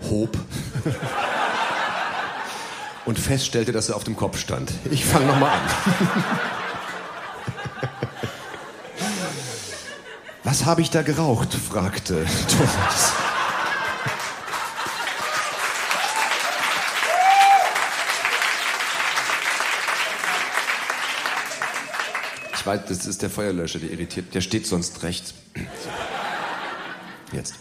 hob und feststellte, dass er auf dem Kopf stand. Ich fange nochmal an. Was habe ich da geraucht? Fragte Thomas. Ich weiß, das ist der Feuerlöscher, der irritiert. Der steht sonst rechts. Jetzt.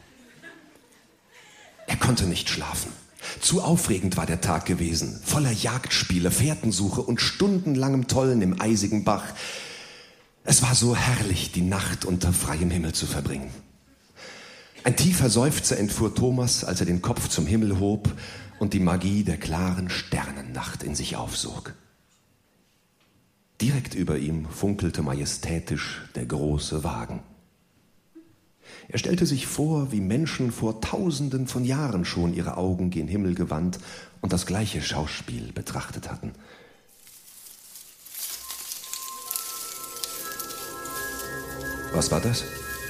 Er konnte nicht schlafen. Zu aufregend war der Tag gewesen. Voller Jagdspiele, Fährtensuche und stundenlangem Tollen im eisigen Bach. Es war so herrlich, die Nacht unter freiem Himmel zu verbringen. Ein tiefer Seufzer entfuhr Thomas, als er den Kopf zum Himmel hob und die Magie der klaren Sternennacht in sich aufsog. Direkt über ihm funkelte majestätisch der große Wagen. Er stellte sich vor, wie Menschen vor Tausenden von Jahren schon ihre Augen gen Himmel gewandt und das gleiche Schauspiel betrachtet hatten. Was war das?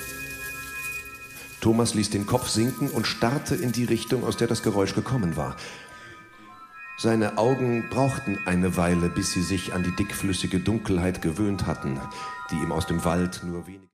Thomas ließ den Kopf sinken und starrte in die Richtung, aus der das Geräusch gekommen war. Seine Augen brauchten eine Weile, bis sie sich an die dickflüssige Dunkelheit gewöhnt hatten, die ihm aus dem Wald nur wenig